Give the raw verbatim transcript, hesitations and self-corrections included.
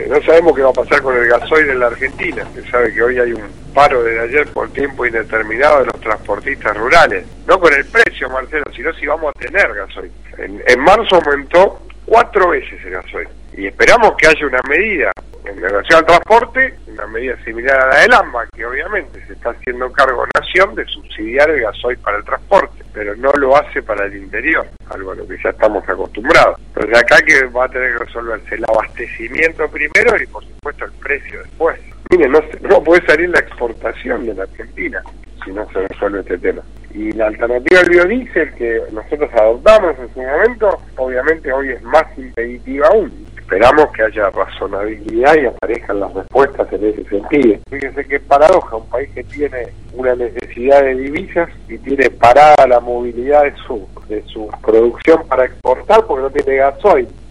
Eh, no sabemos qué va a pasar con el gasoil en la Argentina. Se sabe que hoy hay un paro desde ayer por tiempo indeterminado de los transportistas rurales. No con el precio, Marcelo, sino si vamos a tener gasoil. En, en marzo aumentó cuatro veces el gasoil. Y esperamos que haya una medida en relación al transporte, una medida similar a la del AMBA, que obviamente se está haciendo cargo Nación de subsidiar el gasoil para el transporte, pero no lo hace para el interior, algo a lo que ya estamos acostumbrados. Entonces acá que va a tener que resolverse el abastecimiento primero y por supuesto el precio después. Miren, no, no puede salir la exportación de la Argentina si no se resuelve este tema. Y la alternativa al biodiesel que nosotros adoptamos en su momento, obviamente hoy es más impeditiva aún. Esperamos que haya razonabilidad y aparezcan las respuestas en ese sentido. Fíjense qué paradoja, un país que tiene una necesidad de divisas y tiene parada la movilidad de su, de su producción para exportar porque no tiene gasoil.